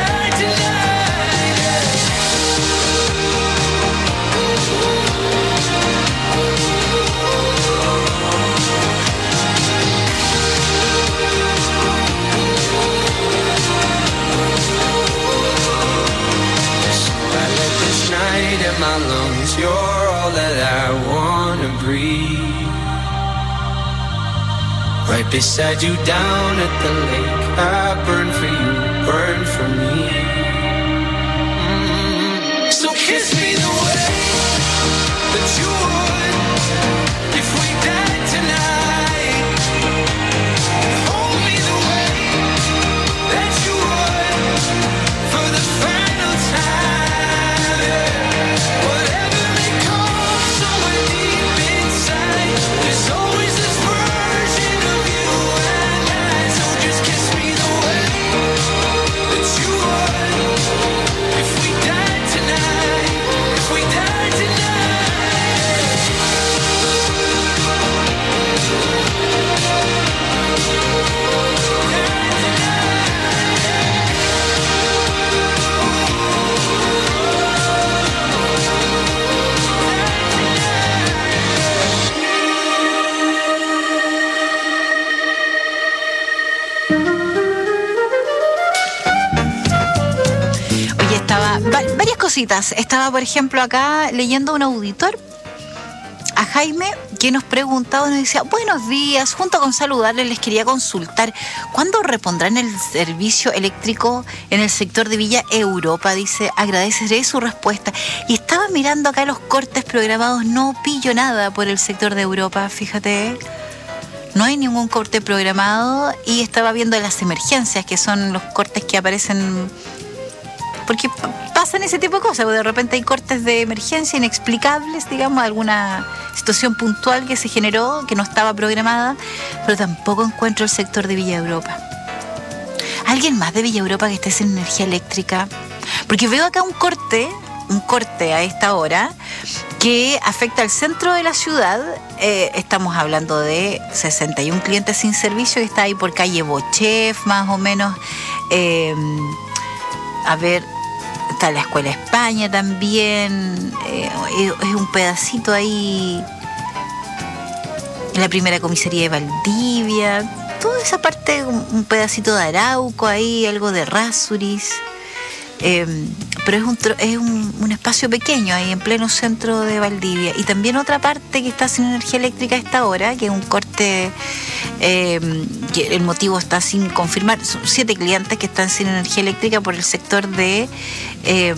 Right beside you down at the lake. I burn for you, burn for me. Mm-hmm. So kiss me the way that you would if we died tonight. Hold me the way that you would for the final time. Whatever may come somewhere deep inside, there's always this version of you and I. So just kiss me the way that you would if we died tonight. If we died tonight. Oye, estaba va- varias cositas. Estaba, por ejemplo, acá leyendo un auditor, a Jaime, que nos preguntaba, nos decía, buenos días, junto con saludarles les quería consultar, ¿cuándo repondrán el servicio eléctrico en el sector de Villa Europa? Dice, agradeceré su respuesta. Y estaba mirando acá los cortes programados, no pillo nada por el sector de Europa, fíjate. No hay ningún corte programado y estaba viendo las emergencias, que son los cortes que aparecen porque p- pasan ese tipo de cosas, porque de repente hay cortes de emergencia inexplicables, digamos, alguna situación puntual que se generó, que no estaba programada, pero tampoco encuentro el sector de Villa Europa. ¿Alguien más de Villa Europa que esté sin energía eléctrica? Porque veo acá un corte, un corte a esta hora, que afecta al centro de la ciudad. Eh, estamos hablando de sesenta y uno clientes sin servicio, que está ahí por calle Bochef, más o menos. Eh, a ver, está la Escuela España también. Eh, es un pedacito ahí en la primera comisaría de Valdivia. Toda esa parte, un, un pedacito de Arauco ahí, algo de Rasuris. Eh, pero es, un, tro- es un, un espacio pequeño ahí en pleno centro de Valdivia. Y también otra parte que está sin energía eléctrica a esta hora, que es un corte, eh, que el motivo está sin confirmar. Son siete clientes que están sin energía eléctrica por el sector de eh,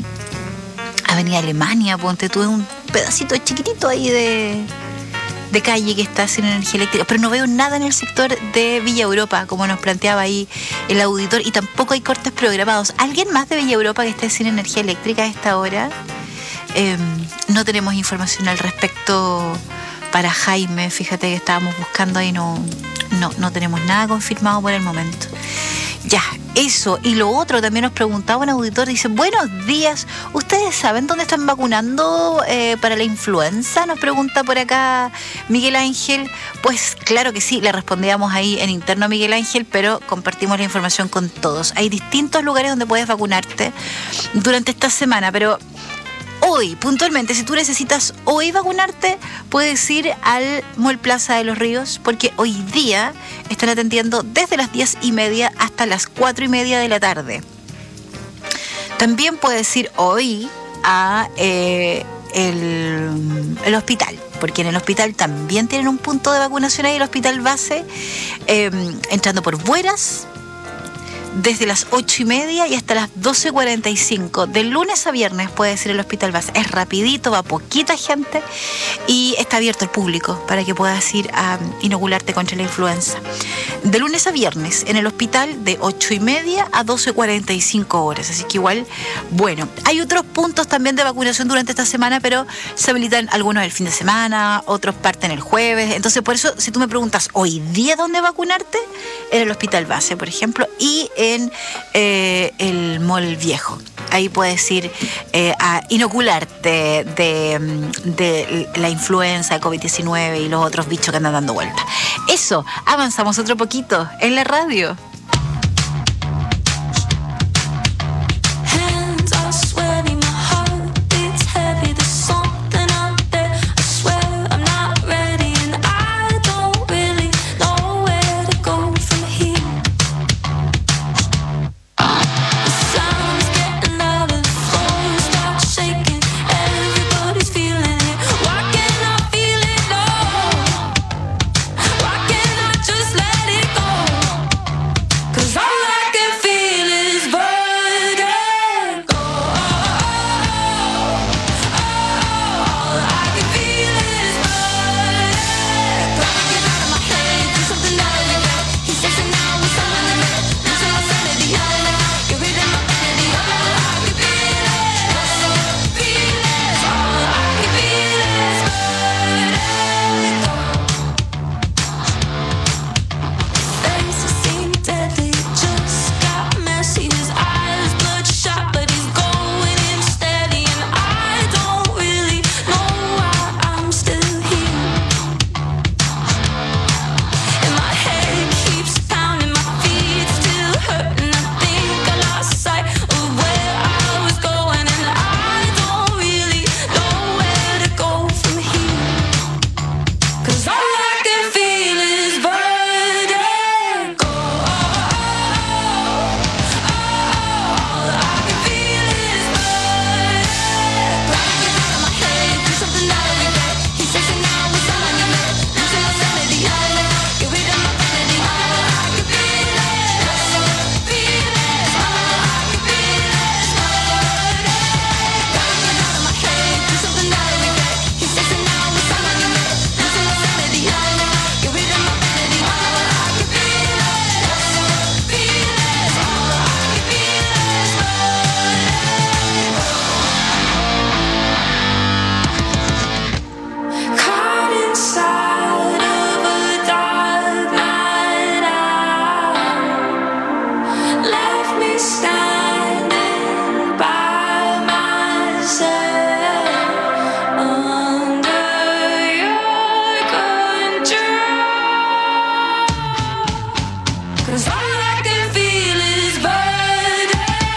Avenida Alemania, ponte tú, es un pedacito chiquitito ahí de... de calle que está sin energía eléctrica, pero no veo nada en el sector de Villa Europa, como nos planteaba ahí el auditor, y tampoco hay cortes programados. ¿Alguien más de Villa Europa que esté sin energía eléctrica a esta hora? Eh, no tenemos información al respecto para Jaime, fíjate que estábamos buscando ahí, no, no, no tenemos nada confirmado por el momento. Ya, eso. Y lo otro, también nos preguntaba un auditor, dice, buenos días, ¿ustedes saben dónde están vacunando eh, para la influenza? Nos pregunta por acá Miguel Ángel. Pues claro que sí, le respondíamos ahí en interno a Miguel Ángel, pero compartimos la información con todos. Hay distintos lugares donde puedes vacunarte durante esta semana, pero... hoy, puntualmente, si tú necesitas hoy vacunarte, puedes ir al Mall Plaza de los Ríos, porque hoy día están atendiendo desde las diez y media hasta las cuatro y media de la tarde. También puedes ir hoy a eh, el, el hospital, porque en el hospital también tienen un punto de vacunación ahí, el hospital base, eh, entrando por Bueras, desde las ocho y media y hasta las doce cuarenta y cinco. De lunes a viernes puedes ir al hospital base. Es rapidito, va poquita gente y está abierto al público para que puedas ir a inocularte contra la influenza. De lunes a viernes en el hospital de ocho y media a doce cuarenta y cinco horas. Así que igual, bueno, hay otros puntos también de vacunación durante esta semana, pero se habilitan algunos el fin de semana, otros parten el jueves. Entonces, por eso, si tú me preguntas hoy día dónde vacunarte, en el hospital base, por ejemplo, y en eh, el Mall Viejo. Ahí puedes ir eh, a inocularte de, de la influenza, el covid diecinueve y los otros bichos que andan dando vuelta. Eso, avanzamos otro poquito en la radio. Just like standing by myself under your control. 'Cause all I can feel is burning.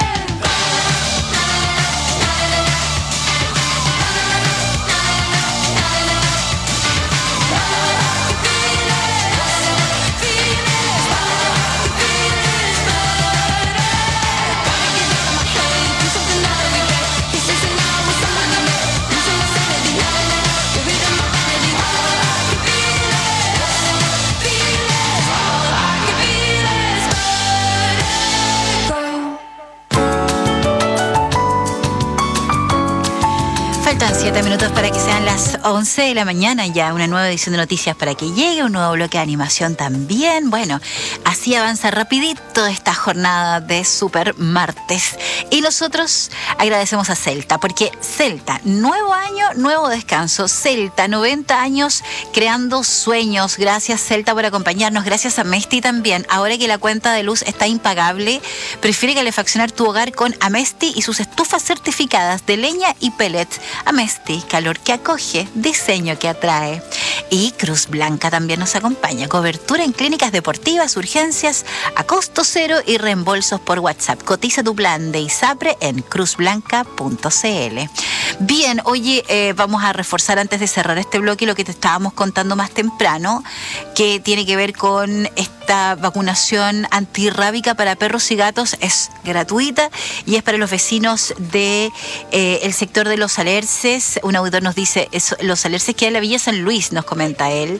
Faltan siete minutos para que sean las once de la mañana, ya una nueva edición de noticias para que llegue, un nuevo bloque de animación también. Bueno, así avanza rapidito esta jornada de Super Martes. Y nosotros agradecemos a Celta, porque Celta, nuevo año, nuevo descanso. Celta, noventa años creando sueños. Gracias Celta por acompañarnos, gracias a Amesti también. Ahora que la cuenta de luz está impagable, prefiere calefaccionar tu hogar con Amesti y sus estufas certificadas de leña y pellets. Amesti, calor que acoge, diseño que atrae. Y Cruz Blanca también nos acompaña. Cobertura en clínicas deportivas, urgencias a costo cero y reembolsos por WhatsApp. Cotiza tu plan de ISAPRE en cruz blanca punto c l. Bien, oye, eh, vamos a reforzar antes de cerrar este bloque lo que te estábamos contando más temprano, que tiene que ver con esta vacunación antirrábica para perros y gatos. Es gratuita y es para los vecinos de eh, el sector de Los Alerces. Un auditor nos dice, eso, Los Alerces queda en la Villa San Luis, nos comenta él.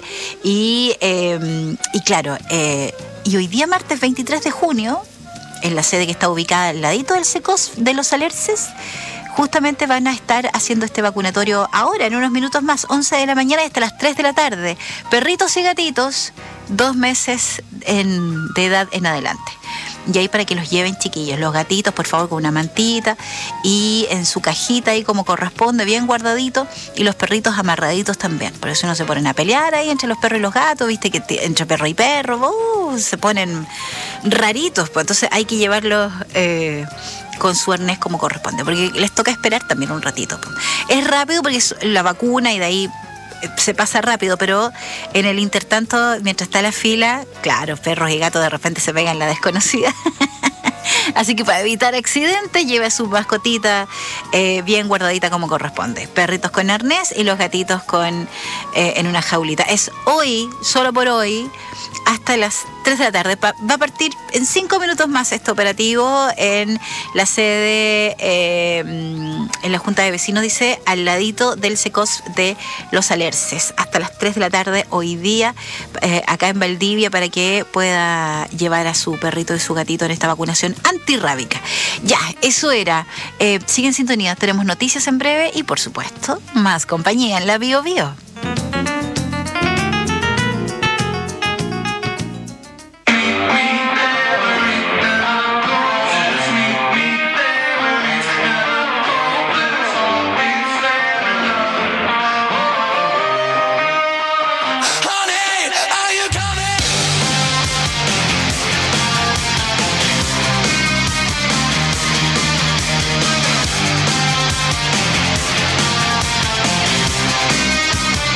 Y, eh, y claro, eh, y hoy día martes veintitrés de junio, en la sede que está ubicada al ladito del SECOS de Los Alerces, justamente van a estar haciendo este vacunatorio ahora, en unos minutos más, once de la mañana y hasta las tres de la tarde. Perritos y gatitos, dos meses en, de edad en adelante. Y ahí para que los lleven chiquillos, los gatitos por favor con una mantita y en su cajita ahí como corresponde, bien guardadito, y los perritos amarraditos también, por eso no se ponen a pelear ahí entre los perros y los gatos, viste que te, entre perro y perro, uh, se ponen raritos, pues entonces hay que llevarlos eh, con su arnés como corresponde, porque les toca esperar también un ratito. Es rápido porque es la vacuna y de ahí se pasa rápido, pero en el intertanto, mientras está la fila, claro, perros y gatos de repente se pegan la desconocida. Así que para evitar accidentes, lleve a su mascotita eh, bien guardadita como corresponde. Perritos con arnés y los gatitos con eh, en una jaulita. Es hoy, solo por hoy, hasta las tres de la tarde. Va a partir en cinco minutos más este operativo en la sede, eh, en la Junta de Vecinos, dice, al ladito del SECOS de Los Alerces. Hasta las tres de la tarde hoy día, eh, acá en Valdivia, para que pueda llevar a su perrito y su gatito en esta vacunación antirrábica. Ya, eso era. Eh, sigue en sintonía, tenemos noticias en breve y, por supuesto, más compañía en la Bio Bio. Honey,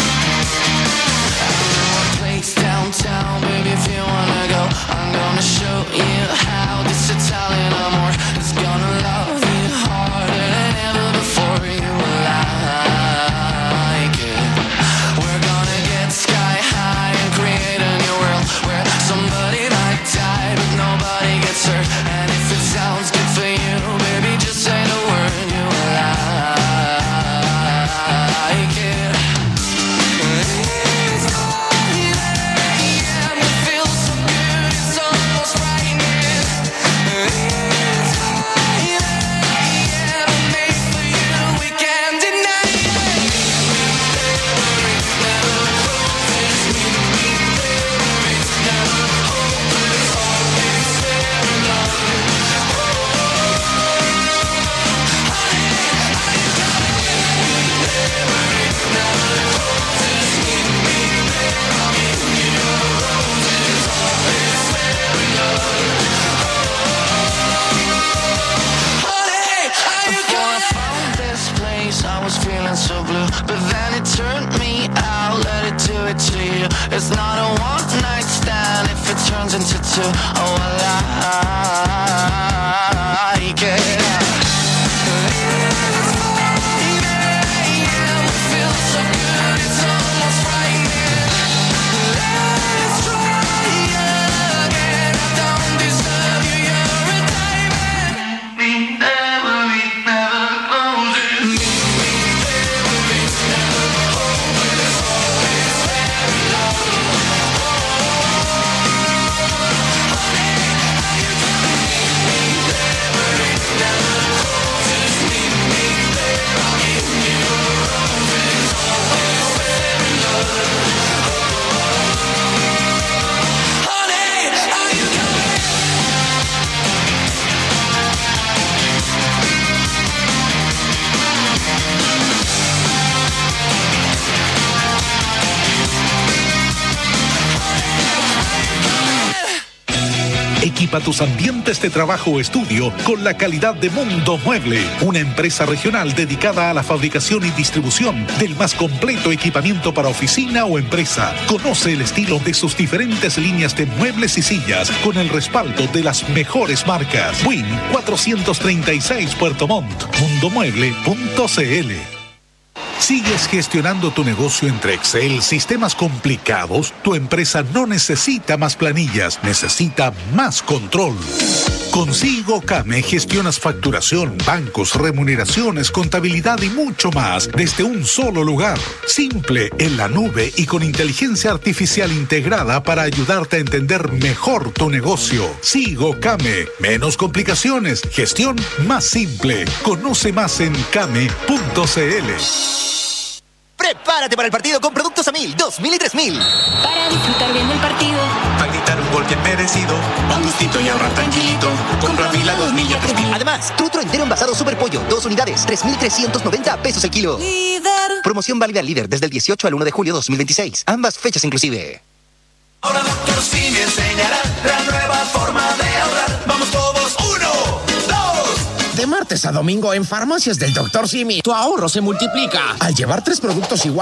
It's not a one night stand if it turns into two. Oh, I like it. Equipa tus ambientes de trabajo o estudio con la calidad de Mundo Mueble, una empresa regional dedicada a la fabricación y distribución del más completo equipamiento para oficina o empresa. Conoce el estilo de sus diferentes líneas de muebles y sillas con el respaldo de las mejores marcas. Win cuatrocientos treinta y seis Puerto Montt, mundomueble punto cl. ¿Sigues gestionando tu negocio entre Excel, sistemas complicados? Tu empresa no necesita más planillas, necesita más control. Con SigoCame gestionas facturación, bancos, remuneraciones, contabilidad y mucho más desde un solo lugar. Simple, en la nube y con inteligencia artificial integrada para ayudarte a entender mejor tu negocio. SigoCame, menos complicaciones, gestión más simple. Conoce más en came punto cl. Prepárate para el partido con productos a mil, dos mil y tres mil. Para disfrutar bien del partido. Para gritar un gol bien merecido. Un gustito y ahorrar tranquilito. Compra mil a dos mil y a tres mil. Además, trutro entero envasado Super Pollo, dos unidades, tres mil trescientos noventa pesos el kilo. Líder. Promoción válida al líder desde el dieciocho al uno de julio de dos mil veintiséis. Ambas fechas inclusive. Ahora Doctor Simi enseñará la nueva forma de ahorrar. Vamos todos, uno, dos. De martes a domingo en Farmacias del Doctor Simi, tu ahorro se multiplica. Al llevar tres productos iguales